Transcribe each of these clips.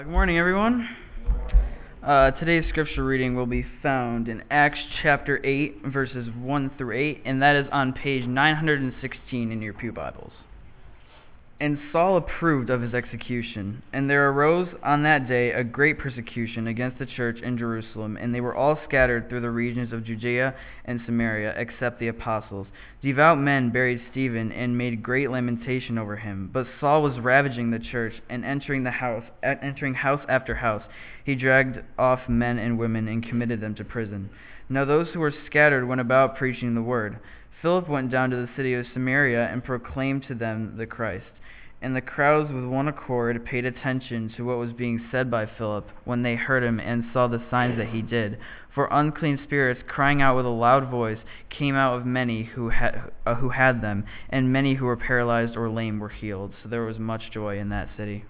Good morning, everyone. Today's scripture reading will be found in Acts chapter 8, verses 1 through 8, and that is on page 916 in your pew Bibles. And Saul approved of his execution, and there arose on that day a great persecution against the church in Jerusalem, and they were all scattered through the regions of Judea and Samaria, except the apostles. Devout men buried Stephen and made great lamentation over him. But Saul was ravaging the church, and entering house after house, he dragged off men and women and committed them to prison. Now those who were scattered went about preaching the word. Philip went down to the city of Samaria and proclaimed to them the Christ. And the crowds with one accord paid attention to what was being said by Philip when they heard him and saw the signs that he did. For unclean spirits, crying out with a loud voice, came out of many who had them, and many who were paralyzed or lame were healed. So there was much joy in that city.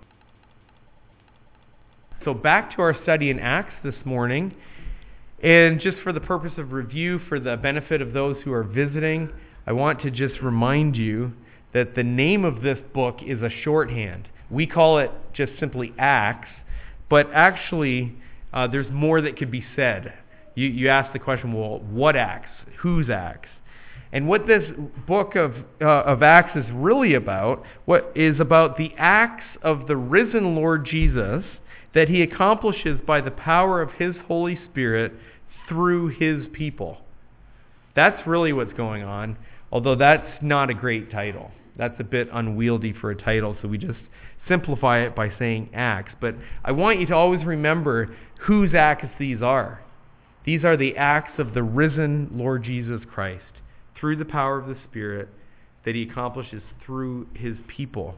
So back to our study in Acts this morning. And just for the purpose of review, for the benefit of those who are visiting, I want to just remind you that the name of this book is a shorthand. We call it just simply Acts, but actually there's more that could be said. You ask the question, well, what Acts? Whose Acts? And what this book of Acts is really about, what is about the acts of the risen Lord Jesus that he accomplishes by the power of his Holy Spirit through his people. That's really what's going on, although that's not a great title. That's a bit unwieldy for a title, so we just simplify it by saying Acts. But I want you to always remember whose acts these are. These are the acts of the risen Lord Jesus Christ through the power of the Spirit that he accomplishes through his people.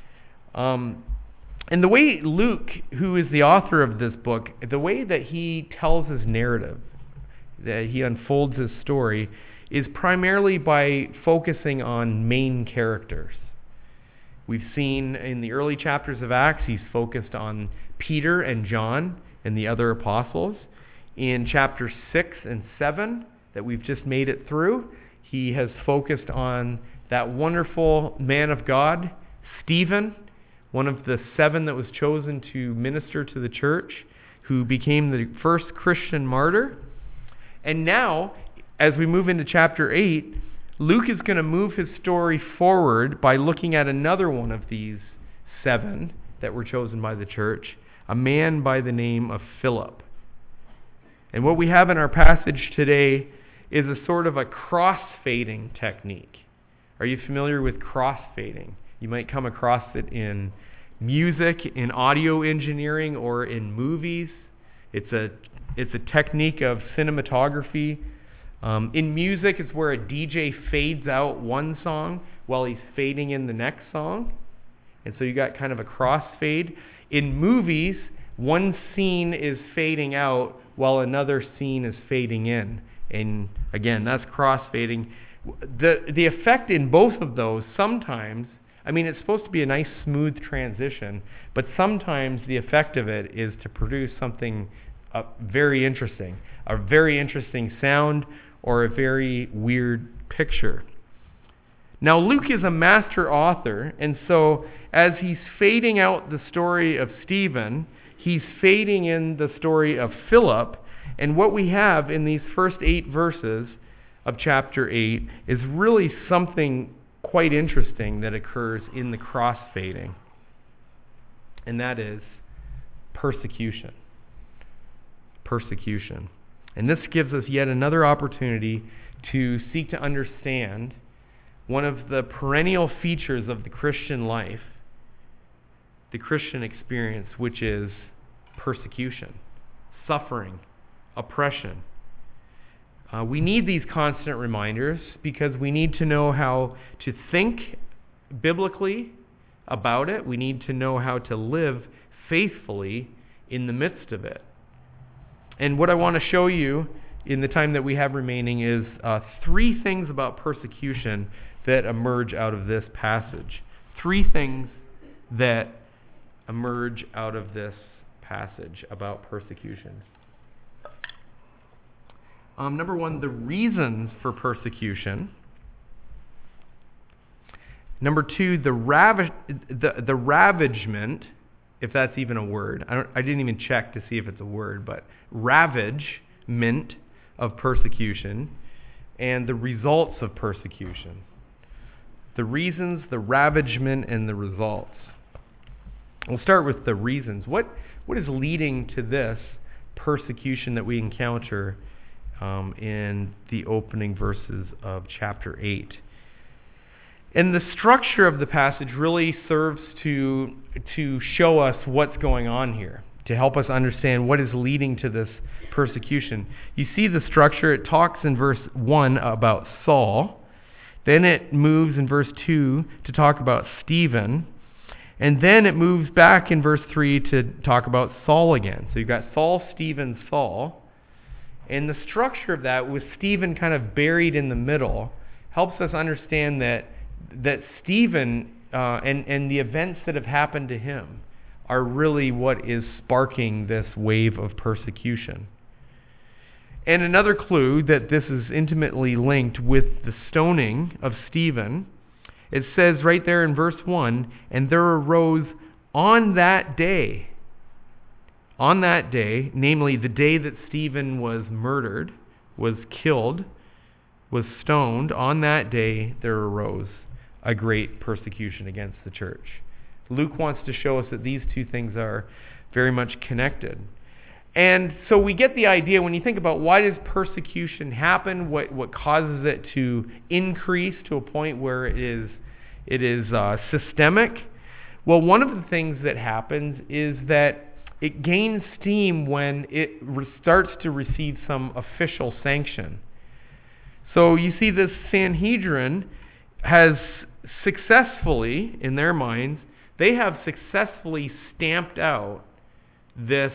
And the way Luke, who is the author of this book, the way that he tells his narrative, that he unfolds his story, is primarily by focusing on main characters. We've seen in the early chapters of Acts, he's focused on Peter and John and the other apostles. In chapters 6 and 7 that we've just made it through, he has focused on that wonderful man of God, Stephen, one of the 7 that was chosen to minister to the church, who became the first Christian martyr. And now, as we move into chapter 8, Luke is going to move his story forward by looking at another one of these 7 that were chosen by the church, a man by the name of Philip. And what we have in our passage today is a sort of a crossfading technique. Are you familiar with crossfading? You might come across it in music, in audio engineering, or in movies. It's a technique of cinematography. In music, it's where a DJ fades out one song while he's fading in the next song. And so you got kind of a crossfade. In movies, one scene is fading out while another scene is fading in. And again, that's crossfading. The effect in both of those sometimes, it's supposed to be a nice smooth transition, but sometimes the effect of it is to produce something very interesting, a very interesting sound, or a very weird picture. Now, Luke is a master author, and so as he's fading out the story of Stephen, he's fading in the story of Philip, and what we have in these first 8 verses of chapter 8 is really something quite interesting that occurs in the crossfading, and that is persecution. Persecution. And this gives us yet another opportunity to seek to understand one of the perennial features of the Christian life, the Christian experience, which is persecution, suffering, oppression. We need these constant reminders because we need to know how to think biblically about it. We need to know how to live faithfully in the midst of it. And what I want to show you in the time that we have remaining is 3 things about persecution that emerge out of this passage. 3 things that emerge out of this passage about persecution. Number 1, the reasons for persecution. Number 2, the ravagement if that's even a word. I didn't even check to see if it's a word, but ravagement of persecution and the results of persecution. The reasons, the ravagement, and the results. We'll start with the reasons. What is leading to this persecution that we encounter in the opening verses of chapter 8? And the structure of the passage really serves to show us what's going on here, to help us understand what is leading to this persecution. You see the structure. It talks in verse 1 about Saul. Then it moves in verse 2 to talk about Stephen. And then it moves back in verse 3 to talk about Saul again. So you've got Saul, Stephen, Saul. And the structure of that, with Stephen kind of buried in the middle, helps us understand that Stephen and the events that have happened to him are really what is sparking this wave of persecution. And another clue that this is intimately linked with the stoning of Stephen, it says right there in verse 1, and there arose on that day, namely the day that Stephen was murdered, was killed, was stoned, on that day there arose a great persecution against the church. Luke wants to show us that these two things are very much connected. And so we get the idea, when you think about why does persecution happen, what causes it to increase to a point where it is systemic. Well, one of the things that happens is that it gains steam when it starts to receive some official sanction. So you see this Sanhedrin has successfully, in their minds, they have successfully stamped out this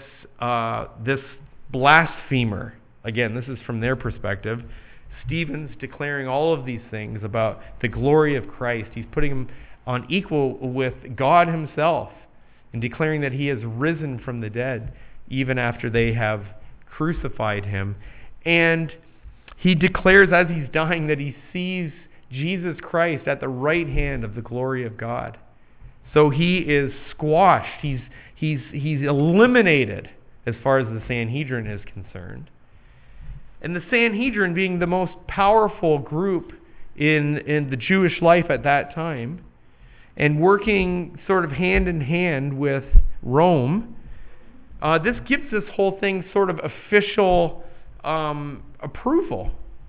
blasphemer. Again, this is from their perspective. Stephen's declaring all of these things about the glory of Christ. He's putting him on equal with God himself and declaring that he has risen from the dead even after they have crucified him. And he declares as he's dying that he sees Jesus Christ at the right hand of the glory of God. So he is squashed. He's eliminated as far as the Sanhedrin is concerned. And the Sanhedrin, being the most powerful group in the Jewish life at that time, and working sort of hand in hand with Rome, this gives this whole thing sort of official approval.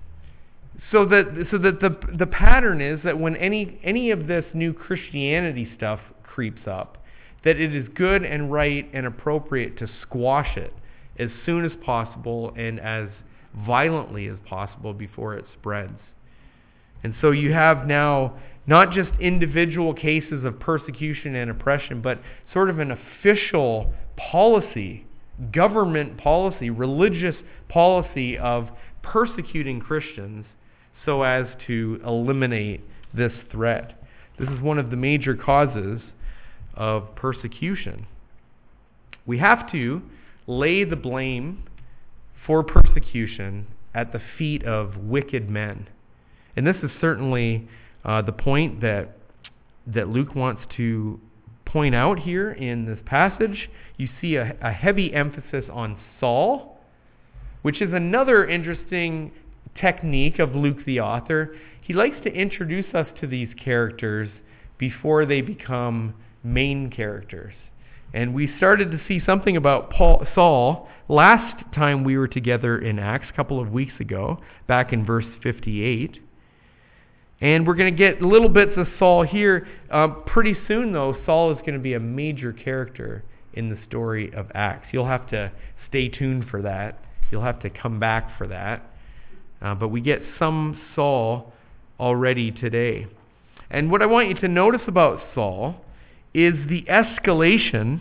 So that the pattern is that when any of this new Christianity stuff creeps up, that it is good and right and appropriate to squash it as soon as possible and as violently as possible before it spreads. And so you have now not just individual cases of persecution and oppression, but sort of an official policy, government policy, religious policy of persecuting Christians so as to eliminate this threat. This is one of the major causes of persecution. We have to lay the blame for persecution at the feet of wicked men. And this is certainly the point that Luke wants to point out here in this passage. You see a heavy emphasis on Saul, which is another interesting technique of Luke the author. He likes to introduce us to these characters before they become main characters. And we started to see something about Saul last time we were together in Acts, a couple of weeks ago, back in verse 58. And we're going to get little bits of Saul here. Pretty soon, though, Saul is going to be a major character in the story of Acts. You'll have to stay tuned for that. You'll have to come back for that. But we get some Saul already today. And what I want you to notice about Saul is the escalation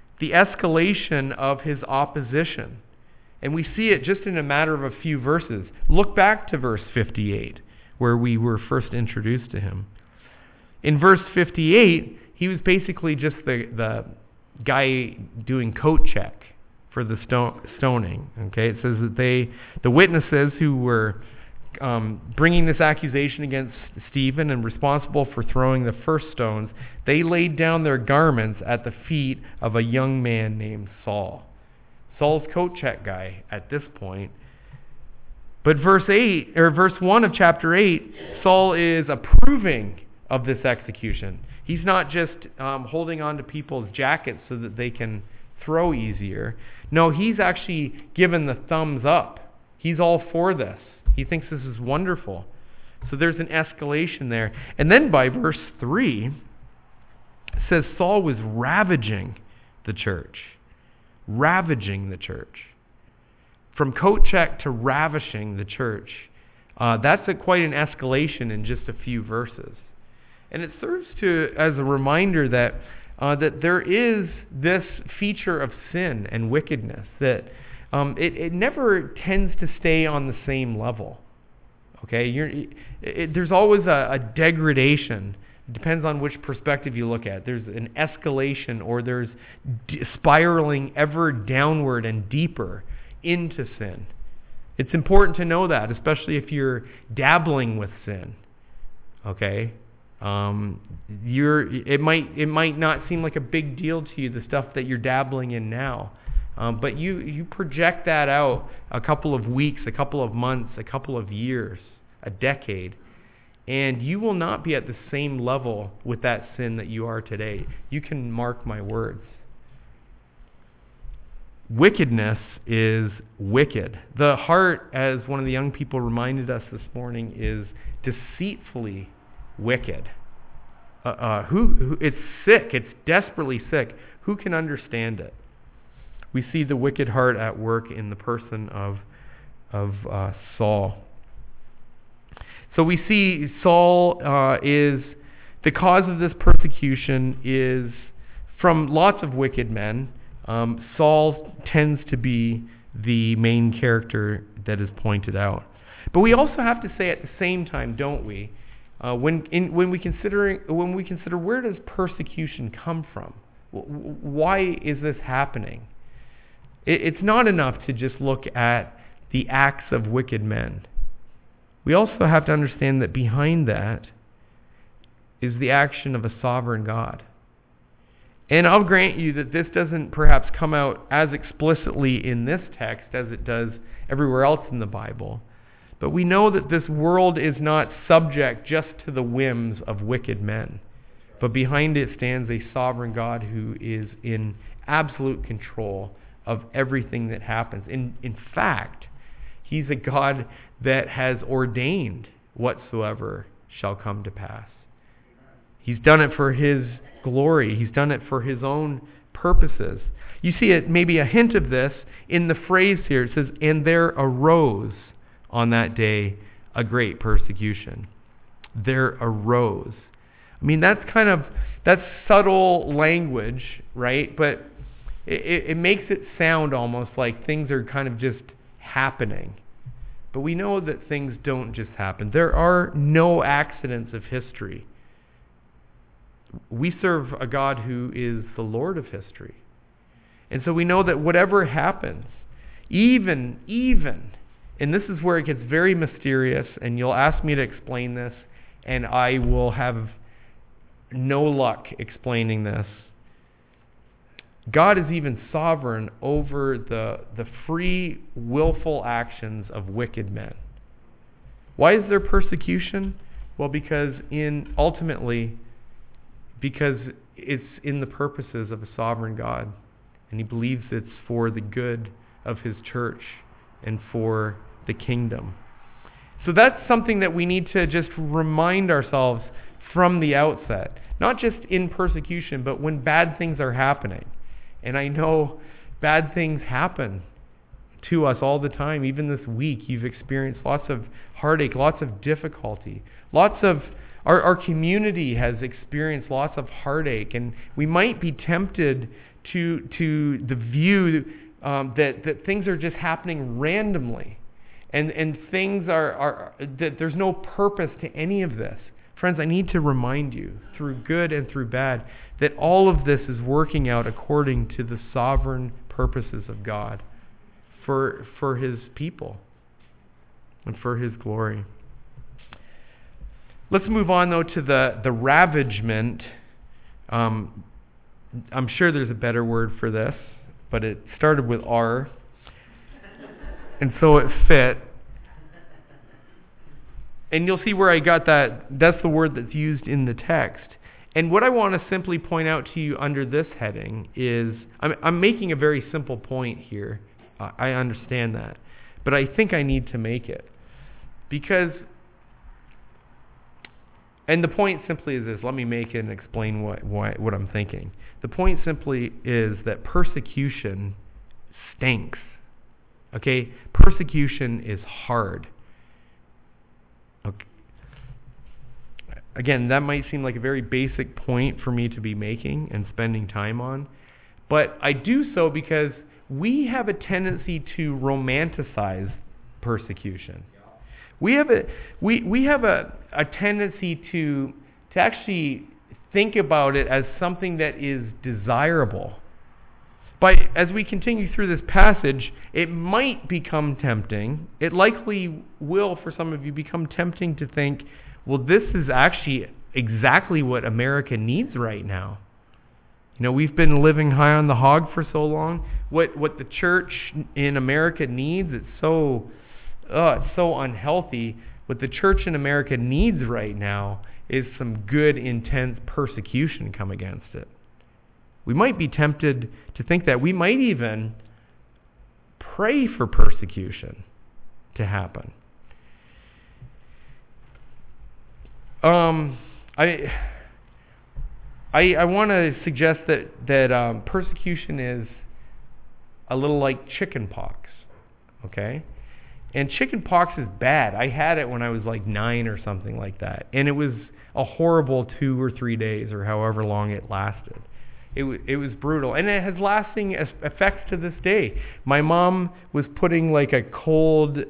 of his opposition. And we see it just in a matter of a few verses. Look back to verse 58, where we were first introduced to him. In verse 58, he was basically just the guy doing coat check for the stoning. Okay, it says that the witnesses who were bringing this accusation against Stephen and responsible for throwing the first stones, they laid down their garments at the feet of a young man named Saul. Saul's coat check guy at this point. But verse 1 of chapter 8, Saul is approving of this execution. He's not just holding on to people's jackets so that they can throw easier. No, he's actually given the thumbs up. He's all for this. He thinks this is wonderful. So there's an escalation there. And then by verse 3, it says Saul was ravaging the church. Ravaging the church. From coat check to ravishing the church. That's quite an escalation in just a few verses. And it serves as a reminder that there is this feature of sin and wickedness, that it never tends to stay on the same level. Okay, there's always a degradation. It depends on which perspective you look at. There's an escalation, or there's spiraling ever downward and deeper into sin. It's important to know that, especially if you're dabbling with sin. Okay, it might not seem like a big deal to you, the stuff that you're dabbling in now. But you project that out a couple of weeks, a couple of months, a couple of years, a decade, and you will not be at the same level with that sin that you are today. You can mark my words. Wickedness is wicked. The heart, as one of the young people reminded us this morning, is deceitfully wicked. It's sick. It's desperately sick. Who can understand it? We see the wicked heart at work in the person of Saul. So we see Saul is the cause of this persecution is from lots of wicked men. Saul tends to be the main character that is pointed out. But we also have to say at the same time, don't we? When we consider where does persecution come from? Why is this happening? It's not enough to just look at the acts of wicked men. We also have to understand that behind that is the action of a sovereign God. And I'll grant you that this doesn't perhaps come out as explicitly in this text as it does everywhere else in the Bible. But we know that this world is not subject just to the whims of wicked men. But behind it stands a sovereign God who is in absolute control of everything that happens. In fact, he's a God that has ordained whatsoever shall come to pass. He's done it for his glory. He's done it for his own purposes. You see maybe a hint of this in the phrase here. It says, "And there arose on that day a great persecution." There arose. I mean, that's subtle language, right? But it makes it sound almost like things are kind of just happening. But we know that things don't just happen. There are no accidents of history. We serve a God who is the Lord of history. And so we know that whatever happens, even, and this is where it gets very mysterious, and you'll ask me to explain this, and I will have no luck explaining this. God is even sovereign over the free, willful actions of wicked men. Why is there persecution? Well, because it's in the purposes of a sovereign God, and he believes it's for the good of his church and for the kingdom. So that's something that we need to just remind ourselves from the outset, not just in persecution, but when bad things are happening. And I know bad things happen to us all the time. Even this week, you've experienced lots of heartache, lots of difficulty, our community has experienced lots of heartache, and we might be tempted to the view that things are just happening randomly, and things are that there's no purpose to any of this. Friends, I need to remind you, through good and through bad, that all of this is working out according to the sovereign purposes of God for his people. and for his glory. Let's move on, though, to the ravagement. I'm sure there's a better word for this, but it started with R, and so it fit. And you'll see where I got that. That's the word that's used in the text. And what I want to simply point out to you under this heading is, I'm making a very simple point here. I understand that. But I think I need to make it. Because, and the point simply is this. Let me make it and explain what I'm thinking. The point simply is that persecution stinks. Okay? Persecution is hard. Okay. Again, that might seem like a very basic point for me to be making and spending time on. But I do so because we have a tendency to romanticize persecution. We have a tendency to actually think about it as something that is desirable. But as we continue through this passage, it might become tempting. It likely will, for some of you, become tempting to think, well, this is actually exactly what America needs right now. You know, we've been living high on the hog for so long. What the church in America needs, it's so unhealthy. What the church in America needs right now is some good, intense persecution come against it. We might be tempted to think that. We might even pray for persecution to happen. I want to suggest that persecution is a little like chicken pox, okay? And chicken pox is bad. I had it when I was like 9 or something like that, and it was a horrible 2 or 3 days or however long it lasted. It was brutal, and it has lasting effects to this day. My mom was putting like a cold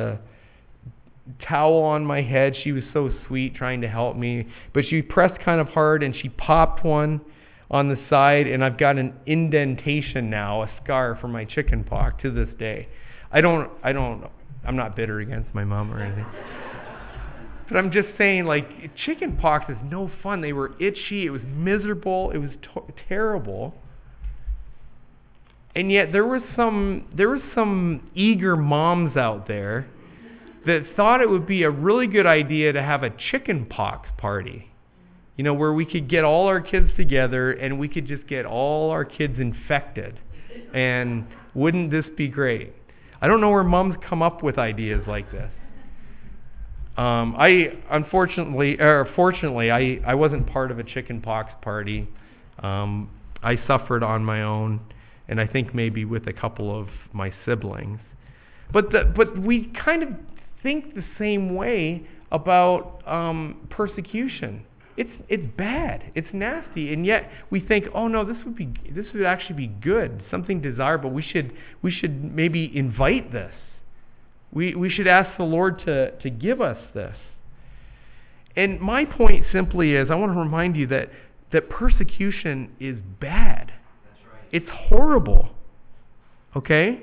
towel on my head. She was so sweet trying to help me, but she pressed kind of hard and she popped one on the side, and I've got an indentation now, a scar from my chicken pox to this day. I'm not bitter against my mom or anything. But I'm just saying, like, chicken pox is no fun. They were itchy. It was miserable. It was terrible. And yet there was some eager moms out there that thought it would be a really good idea to have a chicken pox party. You know, where we could get all our kids together and we could just get all our kids infected. And wouldn't this be great? I don't know where moms come up with ideas like this. Fortunately, I wasn't part of a chicken pox party. I suffered on my own, and I think maybe with a couple of my siblings. But we kind of think the same way about persecution. It's bad. It's nasty, and yet we think, oh no, this would actually be good, something desirable. We should maybe invite this. We should ask the Lord to give us this. And my point simply is, I want to remind you that persecution is bad. That's right. It's horrible. Okay?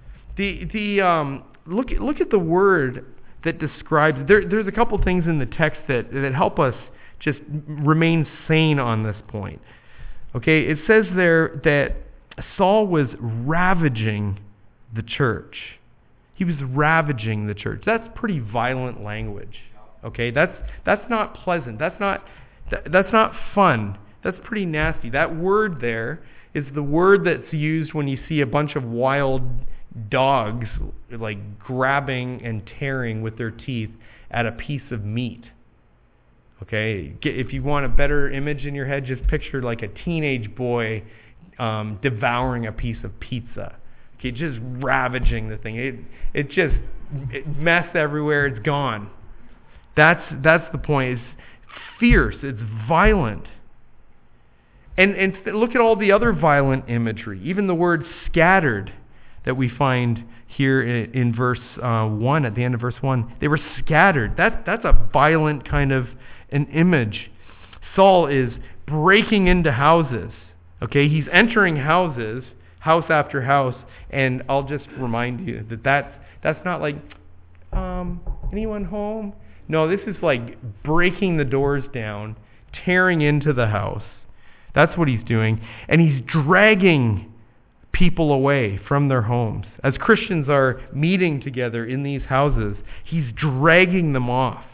Look at the word that describes. There's a couple things in the text that help us just remain sane on this point. Okay? It says there that Saul was ravaging the church. He was ravaging the church. That's pretty violent language. Okay, that's not pleasant. That's not fun. That's pretty nasty. That word there is the word that's used when you see a bunch of wild dogs like grabbing and tearing with their teeth at a piece of meat. Okay, if you want a better image in your head, just picture like a teenage boy devouring a piece of pizza. Okay, just ravaging the thing. It mess everywhere. It's gone. That's the point. It's fierce. It's violent. And look at all the other violent imagery. Even the word scattered that we find here in verse 1, at the end of verse 1. They were scattered. That's a violent kind of an image. Saul is breaking into houses. Okay, he's entering house after house, and I'll just remind you that's not like Anyone home? No, this is like breaking the doors down, tearing into the house. That's what he's doing. And he's dragging people away from their homes. As Christians are meeting together in these houses, he's dragging them off.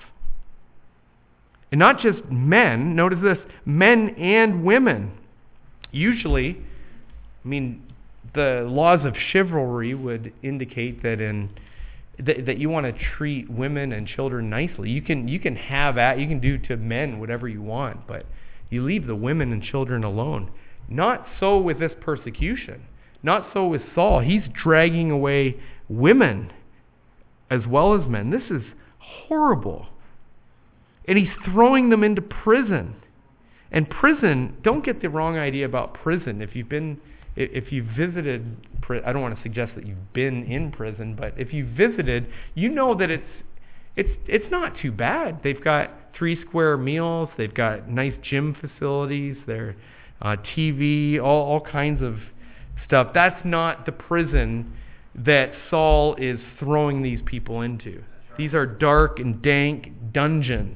And not just men, notice this, men and women. Usually, the laws of chivalry would indicate that that you want to treat women and children nicely. You can do to men whatever you want, but you leave the women and children alone. Not so with this persecution. Not so with Saul. He's dragging away women as well as men. This is horrible. And he's throwing them into prison. And prison, don't get the wrong idea about prison. If you've visited, I don't want to suggest that you've been in prison, but if you've visited, you know that it's not too bad. They've got 3 square meals. They've got nice gym facilities. They're TV, all kinds of stuff. That's not the prison that Saul is throwing these people into. These are dark and dank dungeons,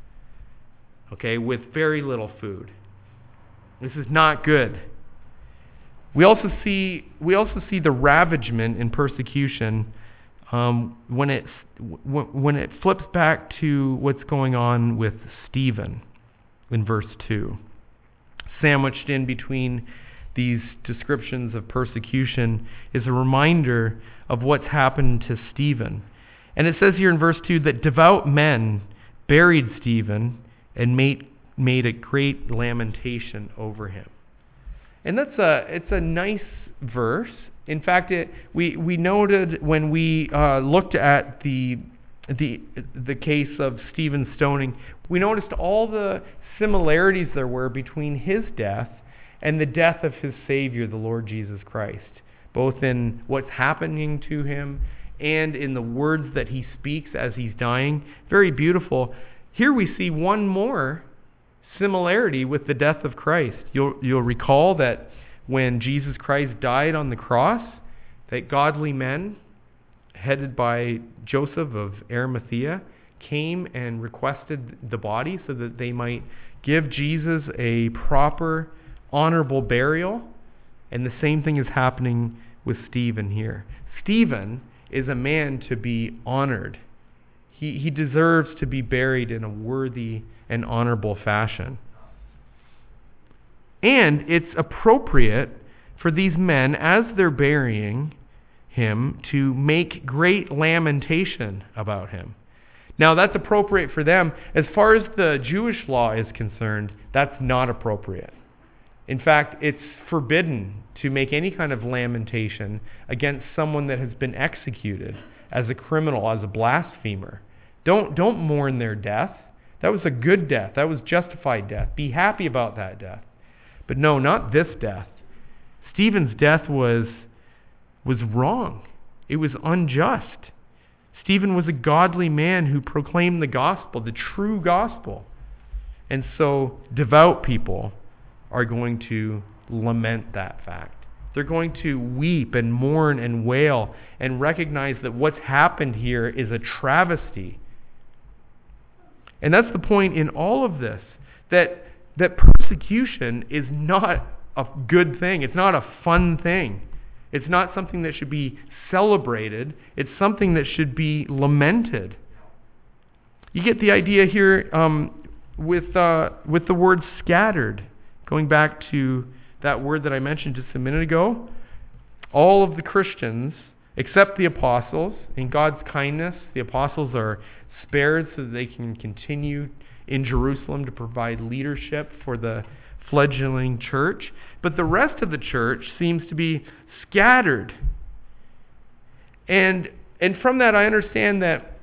okay, with very little food. This is not good. We also see the ravagement and persecution when it flips back to what's going on with Stephen in verse 2. Sandwiched in between these descriptions of persecution is a reminder of what's happened to Stephen. And it says here in verse 2 that devout men buried Stephen and made a great lamentation over him. And it's a nice verse. In fact, we noted when we looked at the case of Stephen's stoning, we noticed all the similarities there were between his death and the death of his Savior, the Lord Jesus Christ, both in what's happening to him and in the words that he speaks as he's dying. Very beautiful. Here we see one more similarity with the death of Christ. You'll recall that when Jesus Christ died on the cross, that godly men, headed by Joseph of Arimathea, came and requested the body so that they might give Jesus a proper, honorable burial. And the same thing is happening with Stephen here. Stephen is a man to be honored. He deserves to be buried in a worthy and honorable fashion. And it's appropriate for these men, as they're burying him, to make great lamentation about him. Now, that's appropriate for them. As far as the Jewish law is concerned, that's not appropriate. In fact, it's forbidden to make any kind of lamentation against someone that has been executed as a criminal, as a blasphemer. Don't mourn their death. That was a good death. That was justified death. Be happy about that death. But no, not this death. Stephen's death was wrong. It was unjust. Stephen was a godly man who proclaimed the gospel, the true gospel. And so devout people are going to lament that fact. They're going to weep and mourn and wail and recognize that what's happened here is a travesty. And that's the point in all of this, that persecution is not a good thing. It's not a fun thing. It's not something that should be celebrated. It's something that should be lamented. You get the idea here with the word scattered. Going back to that word that I mentioned just a minute ago, all of the Christians, except the apostles, in God's kindness, the apostles are spared so that they can continue in Jerusalem to provide leadership for the fledgling church. But the rest of the church seems to be scattered. And from that I understand that,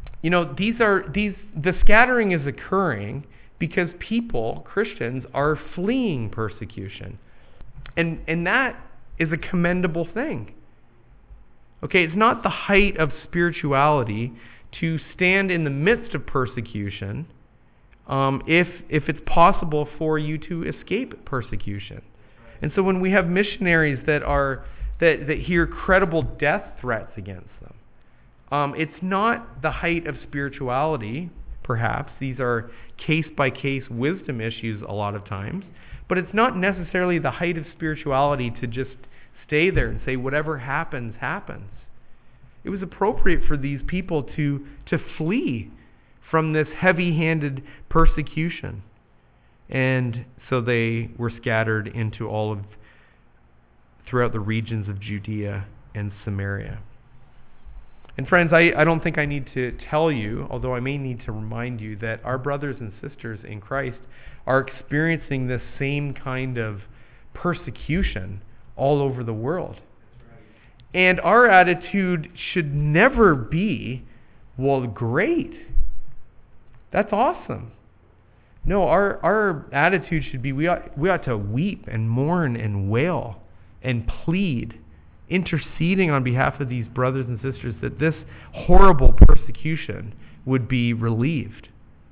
the scattering is occurring because people, Christians, are fleeing persecution. And that is a commendable thing. Okay, it's not the height of spirituality to stand in the midst of persecution if it's possible for you to escape persecution. And so when we have missionaries that hear credible death threats against them, It's not the height of spirituality, perhaps. These are case-by-case wisdom issues a lot of times. But it's not necessarily the height of spirituality to just stay there and say whatever happens, happens. It was appropriate for these people to flee from this heavy-handed persecution. And so they were scattered into throughout the regions of Judea and Samaria. And friends, I don't think I need to tell you, although I may need to remind you, that our brothers and sisters in Christ are experiencing this same kind of persecution all over the world. And our attitude should never be, well, great. That's awesome. No, our attitude should be we ought to weep and mourn and wail and plead, interceding on behalf of these brothers and sisters that this horrible persecution would be relieved.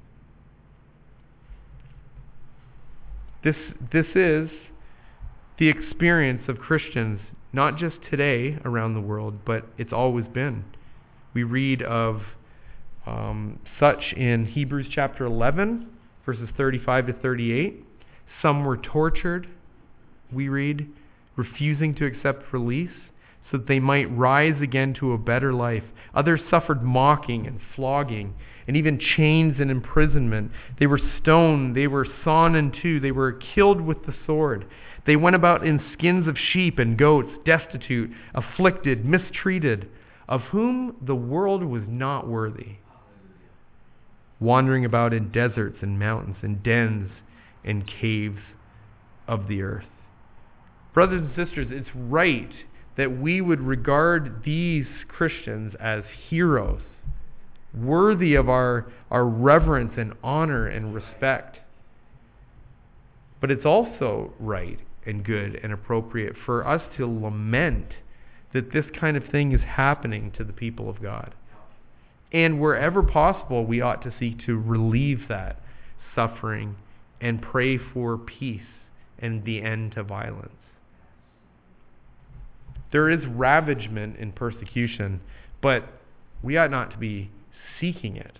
This is the experience of Christians, not just today around the world, but it's always been. We read of such in Hebrews chapter 11, verses 35 to 38. Some were tortured, we read, refusing to accept release so that they might rise again to a better life. Others suffered mocking and flogging and even chains and imprisonment. They were stoned, they were sawn in two, they were killed with the sword. They went about in skins of sheep and goats, destitute, afflicted, mistreated, of whom the world was not worthy. Wandering about in deserts and mountains and dens and caves of the earth. Brothers and sisters, it's right that we would regard these Christians as heroes, worthy of our reverence and honor and respect. But it's also right and good and appropriate for us to lament that this kind of thing is happening to the people of God. And wherever possible, we ought to seek to relieve that suffering and pray for peace and the end to violence. There is ravagement in persecution, but we ought not to be seeking it.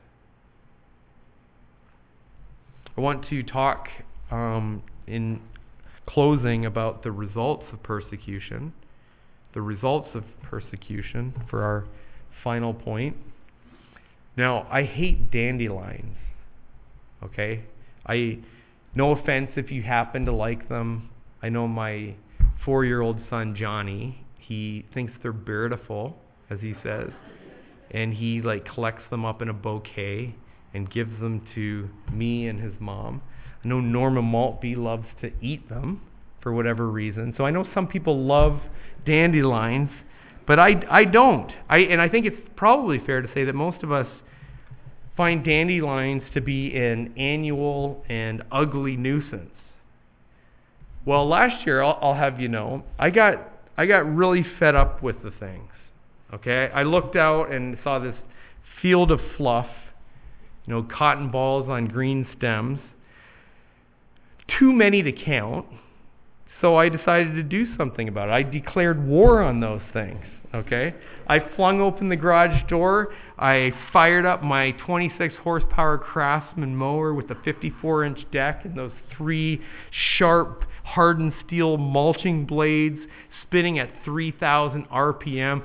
I want to talk in closing about the results of persecution. The results of persecution for our final point. Now, I hate dandelions. Okay? No offense if you happen to like them. I know my 4-year-old son, Johnny, he thinks they're beautiful, as he says. And he collects them up in a bouquet and gives them to me and his mom. I know Norma Maltby loves to eat them for whatever reason. So I know some people love dandelions, but I don't. And I think it's probably fair to say that most of us find dandelions to be an annual and ugly nuisance. Well, last year, I'll have you know, I got really fed up with the things. Okay, I looked out and saw this field of fluff, cotton balls on green stems. Too many to count. So I decided to do something about it. I declared war on those things, okay? I flung open the garage door. I fired up my 26 horsepower Craftsman mower with the 54-inch deck and those 3 sharp hardened steel mulching blades spinning at 3,000 RPM.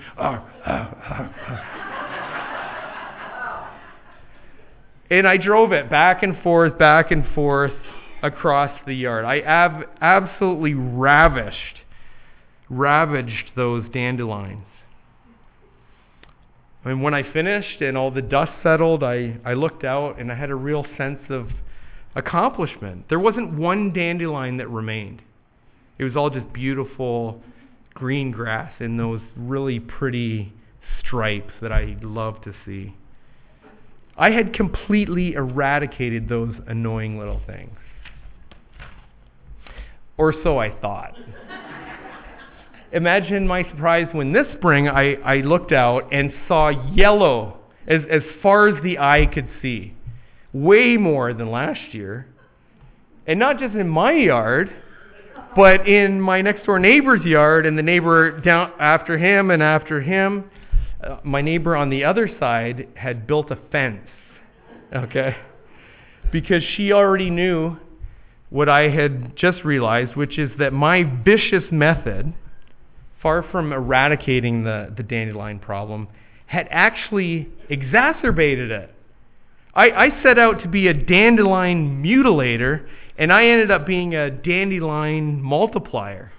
And I drove it back and forth across the yard. I absolutely ravaged those dandelions. And when I finished and all the dust settled, I looked out and I had a real sense of accomplishment. There wasn't one dandelion that remained. It was all just beautiful green grass in those really pretty stripes that I love to see. I had completely eradicated those annoying little things. Or so I thought. Imagine my surprise when this spring I looked out and saw yellow as far as the eye could see. Way more than last year. And not just in my yard, but in my next door neighbor's yard and the neighbor down after him and after him. My neighbor on the other side had built a fence, okay? Because she already knew what I had just realized, which is that my vicious method, far from eradicating the dandelion problem, had actually exacerbated it. I set out to be a dandelion mutilator, and I ended up being a dandelion multiplier.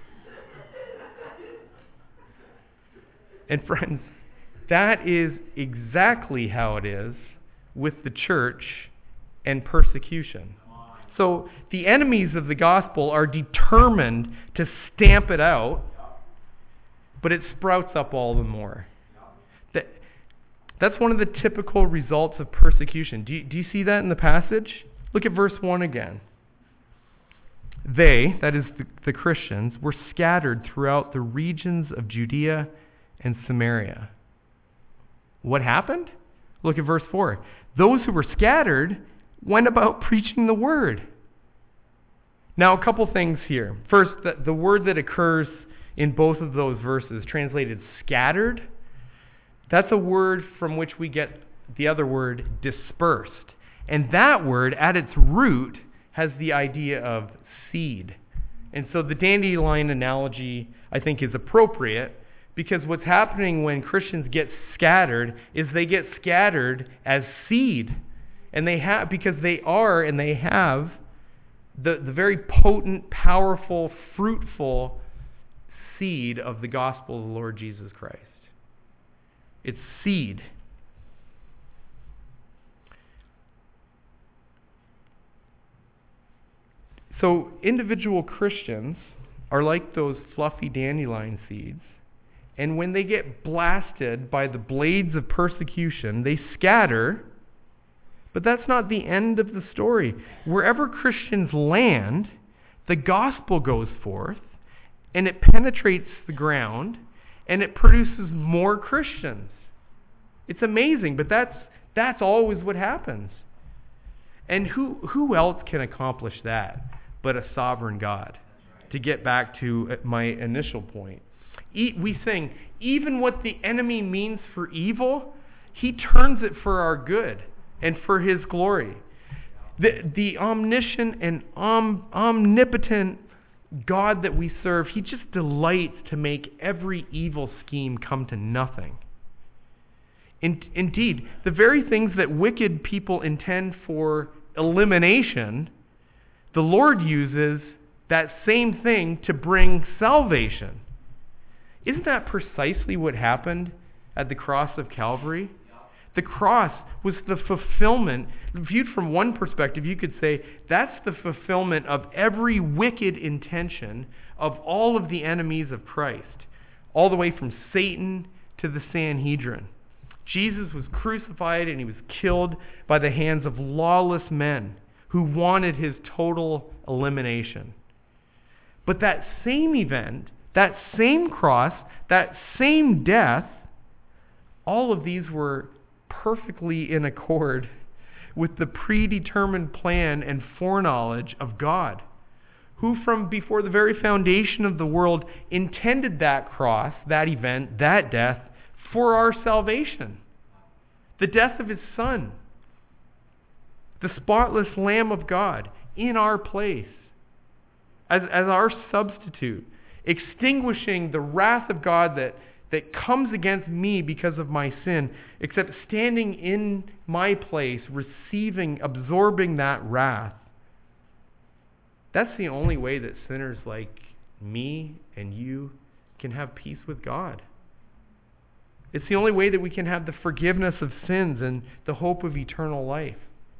And friends, that is exactly how it is with the church and persecution. So the enemies of the gospel are determined to stamp it out, but it sprouts up all the more. That's one of the typical results of persecution. Do you see that in the passage? Look at verse 1 again. They, that is the Christians, were scattered throughout the regions of Judea and Samaria. What happened? Look at verse 4. Those who were scattered went about preaching the word. Now, a couple things here. First, the word that occurs in both of those verses, translated scattered, that's a word from which we get the other word dispersed. And that word, at its root, has the idea of seed. And so the dandelion analogy, I think, is appropriate, because what's happening when Christians get scattered is they get scattered as seed. And they have, because they are and they have the very potent, powerful, fruitful seed of the gospel of the Lord Jesus Christ. It's seed. So individual Christians are like those fluffy dandelion seeds, and when they get blasted by the blades of persecution, they scatter. But that's not the end of the story. Wherever Christians land, the gospel goes forth, and it penetrates the ground, and it produces more Christians. It's amazing, but that's always what happens. And who else can accomplish that but a sovereign God? To get back to my initial point. We sing, even what the enemy means for evil, he turns it for our good and for his glory. The omniscient and omnipotent God that we serve, he just delights to make every evil scheme come to nothing. Indeed, the very things that wicked people intend for elimination, the Lord uses that same thing to bring salvation. Isn't that precisely what happened at the cross of Calvary? The cross was the fulfillment. Viewed from one perspective, you could say that's the fulfillment of every wicked intention of all of the enemies of Christ, all the way from Satan to the Sanhedrin. Jesus was crucified and he was killed by the hands of lawless men who wanted his total elimination. But that same event, that same cross, that same death, all of these were perfectly in accord with the predetermined plan and foreknowledge of God, who from before the very foundation of the world intended that cross, that event, that death for our salvation. The death of his Son, the spotless Lamb of God in our place, as our substitute, extinguishing the wrath of God that comes against me because of my sin, except standing in my place, receiving, absorbing that wrath. That's the only way that sinners like me and you can have peace with God. It's the only way that we can have the forgiveness of sins and the hope of eternal life.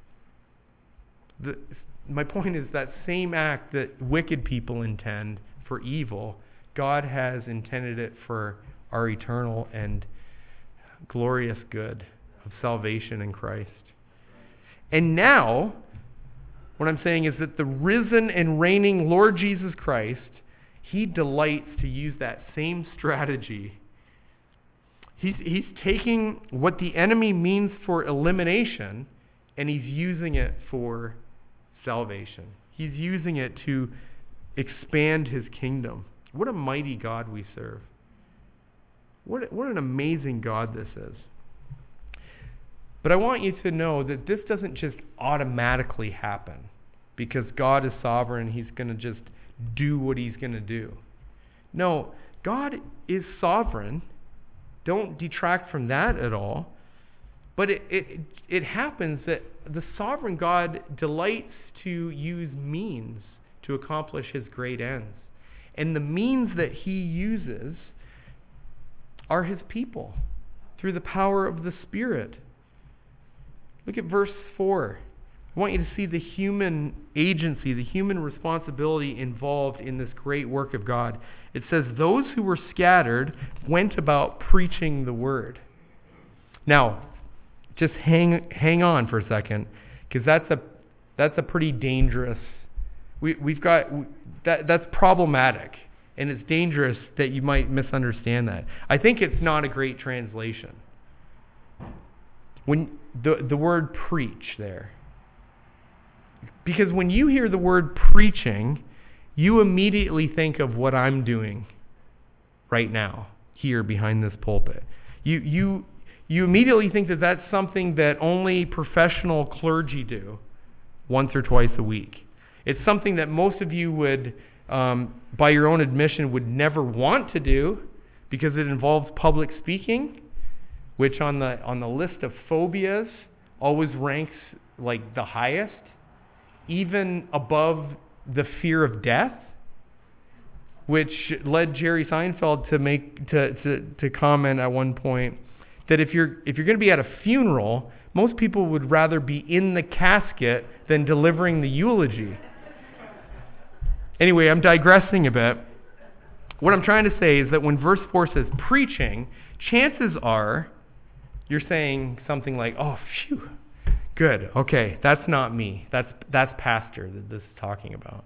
My point is that same act that wicked people intend for evil, God has intended it for our eternal and glorious good of salvation in Christ. And now, what I'm saying is that the risen and reigning Lord Jesus Christ, he delights to use that same strategy. He's taking what the enemy means for elimination and he's using it for salvation. He's using it to expand his kingdom. What a mighty God we serve. What an amazing God this is. But I want you to know that this doesn't just automatically happen because God is sovereign. He's going to just do what he's going to do. No, God is sovereign. Don't detract from that at all. But it happens that the sovereign God delights to use means to accomplish his great ends. And the means that he uses are his people through the power of the Spirit. Look at verse 4. I want you to see the human agency, the human responsibility involved in this great work of God. It says, those who were scattered went about preaching the word. Now, just hang on for a second, because that's a pretty dangerous. We've got that's problematic, and it's dangerous that you might misunderstand that. I think it's not a great translation. When the word preach there. Because when you hear the word preaching, you immediately think of what I'm doing right now, here behind this pulpit. You immediately think that that's something that only professional clergy do once or twice a week. It's something that most of you would, by your own admission, would never want to do because it involves public speaking, which on the list of phobias always ranks like the highest, even above the fear of death, which led Jerry Seinfeld to comment at one point that if you're going to be at a funeral, most people would rather be in the casket than delivering the eulogy. Anyway, I'm digressing a bit. What I'm trying to say is that when verse 4 says preaching, chances are you're saying something like, oh, phew, good, okay, that's not me. That's pastor that this is talking about.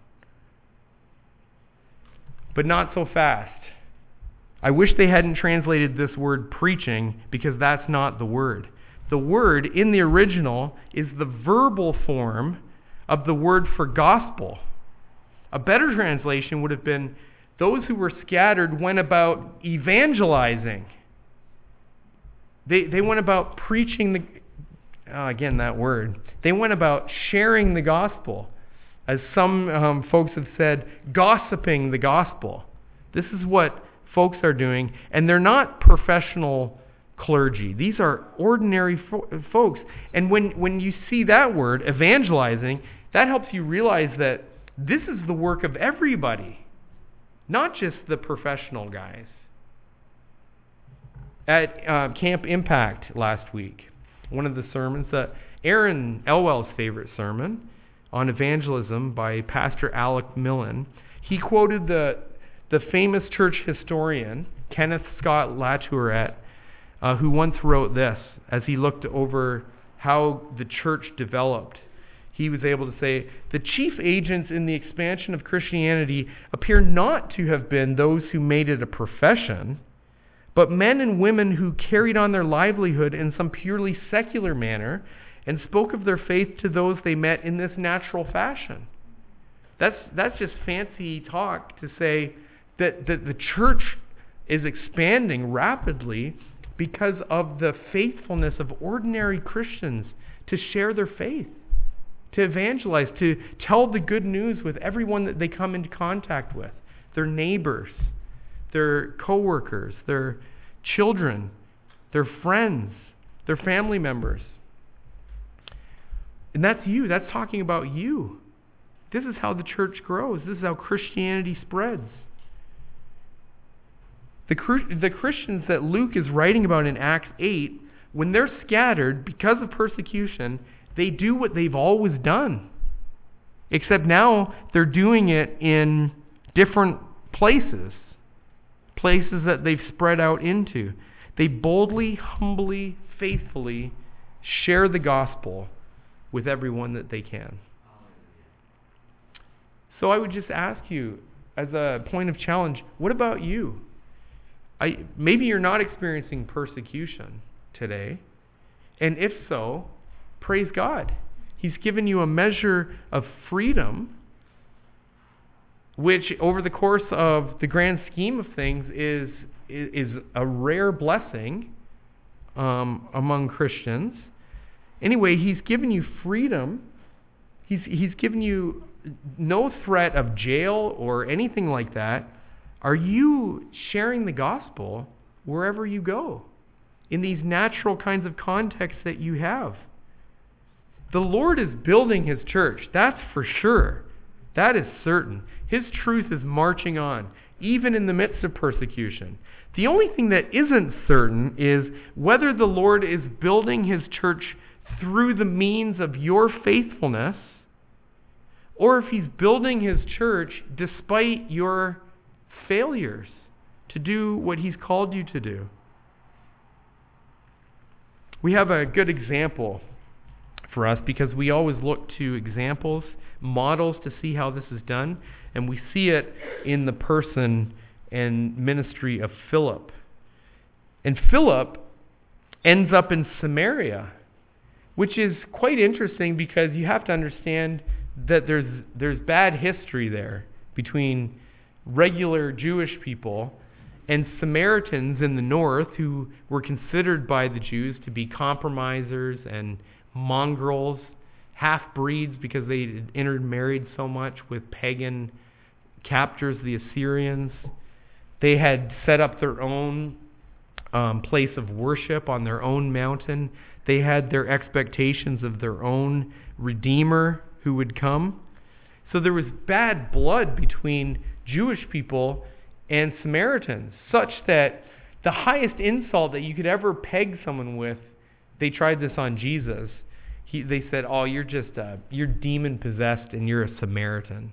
But not so fast. I wish they hadn't translated this word preaching, because that's not the word. The word in the original is the verbal form of the word for gospel. A better translation would have been, those who were scattered went about evangelizing. They went about preaching again, that word. They went about sharing the gospel. As some folks have said, gossiping the gospel. This is what folks are doing, and they're not professional clergy. These are ordinary folks. And when you see that word, evangelizing, that helps you realize that this is the work of everybody, not just the professional guys. At Camp Impact last week, one of the sermons, Aaron Elwell's favorite sermon on evangelism by Pastor Alec Millen, he quoted the famous church historian, Kenneth Scott Latourette, who once wrote this as he looked over how the church developed. He was able to say, the chief agents in the expansion of Christianity appear not to have been those who made it a profession, but men and women who carried on their livelihood in some purely secular manner and spoke of their faith to those they met in this natural fashion. That's just fancy talk to say that the church is expanding rapidly because of the faithfulness of ordinary Christians to share their faith, to evangelize, to tell the good news with everyone that they come into contact with, their neighbors, their co-workers, their children, their friends, their family members. And that's you. That's talking about you. This is how the church grows. This is how Christianity spreads. The Christians that Luke is writing about in Acts 8, when they're scattered because of persecution, they do what they've always done. Except now they're doing it in different places that they've spread out into. They boldly, humbly, faithfully share the gospel with everyone that they can. So I would just ask you, as a point of challenge, what about you? Maybe you're not experiencing persecution today, and if so, praise God. He's given you a measure of freedom, which over the course of the grand scheme of things is is a rare blessing among Christians. Anyway, he's given you freedom. He's given you no threat of jail or anything like that. Are you sharing the gospel wherever you go, in these natural kinds of contexts that you have? The Lord is building his church. That's for sure. That is certain. His truth is marching on, even in the midst of persecution. The only thing that isn't certain is whether the Lord is building his church through the means of your faithfulness, or if he's building his church despite your failures to do what he's called you to do. We have a good example for us because we always look to examples, models to see how this is done, and we see it in the person and ministry of Philip. And Philip ends up in Samaria, which is quite interesting because you have to understand that there's bad history there between regular Jewish people and Samaritans in the north who were considered by the Jews to be compromisers and mongrels, half-breeds because they had intermarried so much with pagan captors, the Assyrians. They had set up their own place of worship on their own mountain. They had their expectations of their own Redeemer who would come. So there was bad blood between Jewish people and Samaritans, such that the highest insult that you could ever peg someone with, they tried this on Jesus. They said, "Oh, you're demon possessed and you're a Samaritan."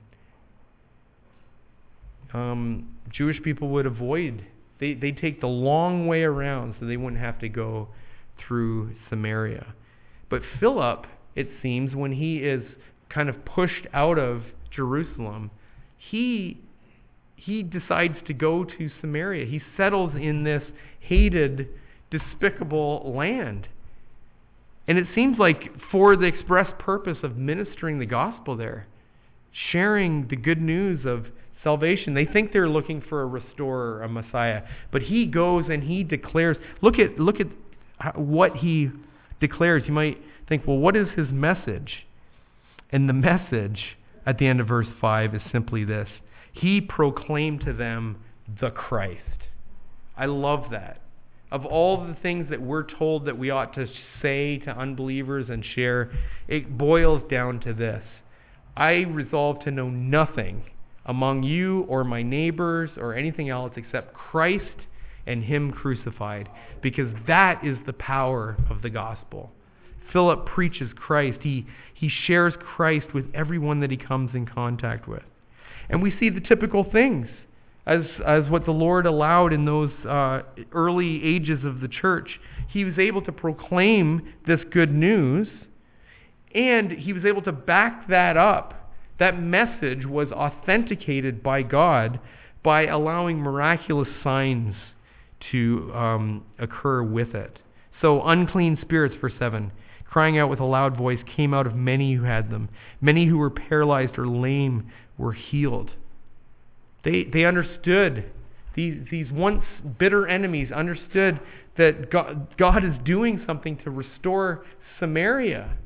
Jewish people would avoid. They take the long way around so they wouldn't have to go through Samaria. But Philip, it seems, when he is kind of pushed out of Jerusalem, he decides to go to Samaria. He settles in this hated, despicable land. And it seems like for the express purpose of ministering the gospel there, sharing the good news of salvation. They think they're looking for a restorer, a Messiah. But he goes and he declares, look at what he declares. You might think, well, what is his message? And the message at the end of verse 5 is simply this: he proclaimed to them the Christ. I love that. Of all the things that we're told that we ought to say to unbelievers and share, it boils down to this: I resolve to know nothing among you or my neighbors or anything else except Christ and him crucified, because that is the power of the gospel. Philip preaches Christ. He shares Christ with everyone that he comes in contact with. And we see the typical things as what the Lord allowed in those early ages of the church. He was able to proclaim this good news, and he was able to back that up. That message was authenticated by God by allowing miraculous signs to occur with it. So unclean spirits, verse 7, crying out with a loud voice, came out of many who had them. Many who were paralyzed or lame were healed. They understood, these once bitter enemies understood that God is doing something to restore Samaria.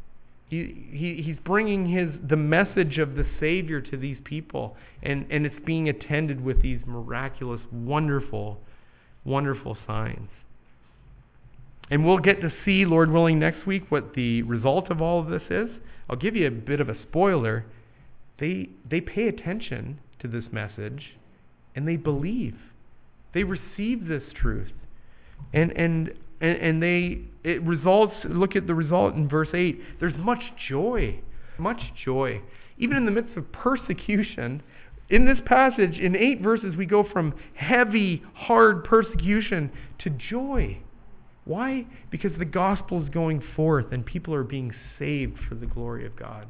He's bringing the message of the Savior to these people, and it's being attended with these miraculous, wonderful, wonderful signs. And we'll get to see, Lord willing, next week what the result of all of this is. I'll give you a bit of a spoiler. They pay attention to this message, and they believe. They receive this truth. And it results, look at the result in verse 8. There's much joy. Much joy. Even in the midst of persecution, in this passage, in 8 verses, we go from heavy, hard persecution to joy. Why? Because the gospel is going forth and people are being saved for the glory of God.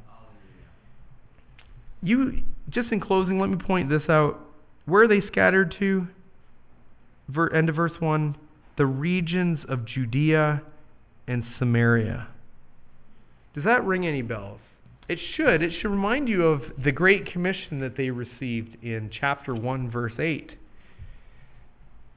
Just in closing, let me point this out. Where are they scattered to? End of verse 1. The regions of Judea and Samaria. Does that ring any bells? It should. It should remind you of the Great Commission that they received in chapter 1, verse 8.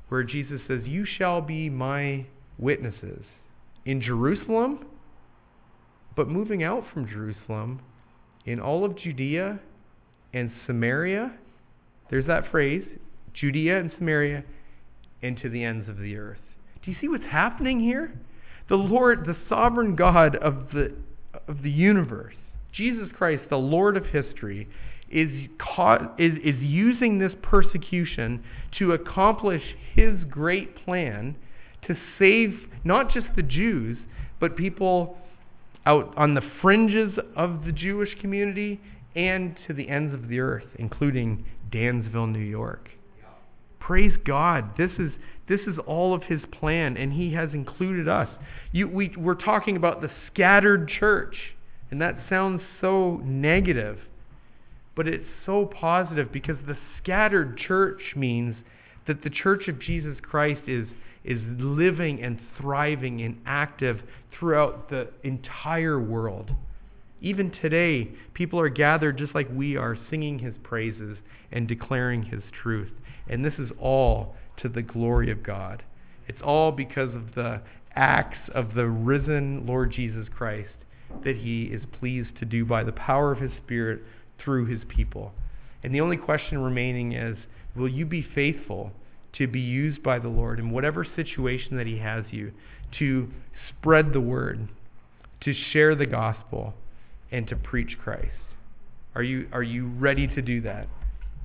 where Jesus says, "You shall be my witnesses in Jerusalem," but moving out from Jerusalem, in all of Judea and Samaria. There's that phrase, Judea and Samaria, and to the ends of the earth. Do you see what's happening here? The Lord, the sovereign God of the universe, Jesus Christ, the Lord of history, is using this persecution to accomplish his great plan to save not just the Jews, but people out on the fringes of the Jewish community and to the ends of the earth, including Dansville, New York. Praise God. This is all of his plan, and he has included us. We're talking about the scattered church, and that sounds so negative, but it's so positive, because the scattered church means that the church of Jesus Christ is living and thriving and active throughout the entire world. Even today, people are gathered just like we are, singing his praises and declaring his truth. And this is all to the glory of God. It's all because of the acts of the risen Lord Jesus Christ that he is pleased to do by the power of his Spirit through his people. And the only question remaining is, will you be faithful to be used by the Lord in whatever situation that he has you, to spread the word, to share the gospel, and to preach Christ? Are you ready to do that?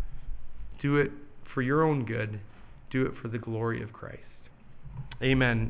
Do it for your own good. Do it for the glory of Christ. Amen.